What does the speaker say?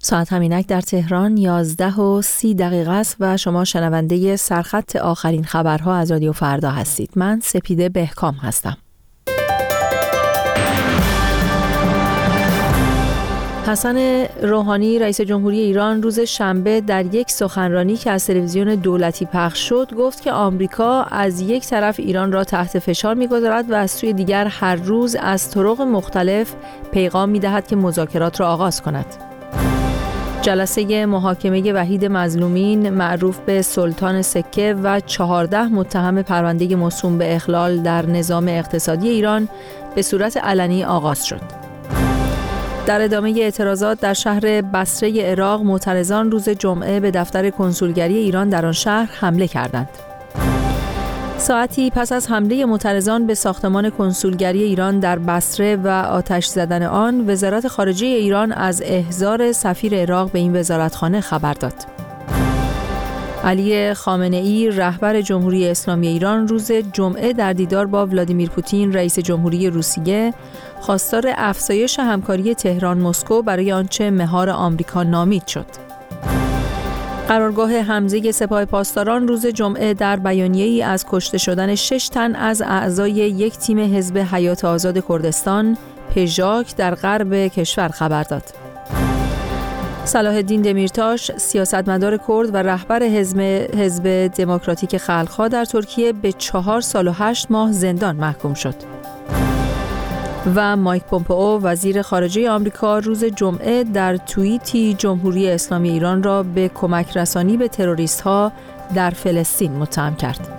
ساعت همینک در تهران 11:30 است و شما شنونده سرخط آخرین خبرها از رادیو فردا هستید. من سپیده بهکام هستم. حسن روحانی رئیس جمهوری ایران روز شنبه در یک سخنرانی که از تلویزیون دولتی پخش شد گفت که آمریکا از یک طرف ایران را تحت فشار می‌گذارد و از سوی دیگر هر روز از طرق مختلف پیغام می‌دهد که مذاکرات را آغاز کند. جلسه محاکمه وحید مظلومین معروف به سلطان سکه و 14 متهم پرونده موسوم به اخلال در نظام اقتصادی ایران به صورت علنی آغاز شد. در ادامه اعتراضات در شهر بصره عراق، معترضان روز جمعه به دفتر کنسولگری ایران در آن شهر حمله کردند. ساعتی پس از حمله معترضان به ساختمان کنسولگری ایران در بصره و آتش زدن آن، وزارت خارجه ایران از احضار سفیر عراق به این وزارتخانه خبر داد. علی خامنه‌ای رهبر جمهوری اسلامی ایران روز جمعه در دیدار با ولادیمیر پوتین رئیس جمهوری روسیه خواستار افزایش همکاری تهران مسکو برای آنچه مهار آمریکا نامید شد. قرارگاه حمزه سپاه پاسداران روز جمعه در بیانیه‌ای از کشته شدن 6 تن از اعضای یک تیم حزب حیات آزاد کردستان پژاک در غرب کشور خبر داد. صلاح الدین دمیرتاش سیاستمدار کرد و رهبر حزب دموکراتیک خلق‌ها در ترکیه به 4 سال و 8 ماه زندان محکوم شد. و مایک پومپئو وزیر خارجه آمریکا روز جمعه در توییتی جمهوری اسلامی ایران را به کمک رسانی به تروریست‌ها در فلسطین متهم کرد.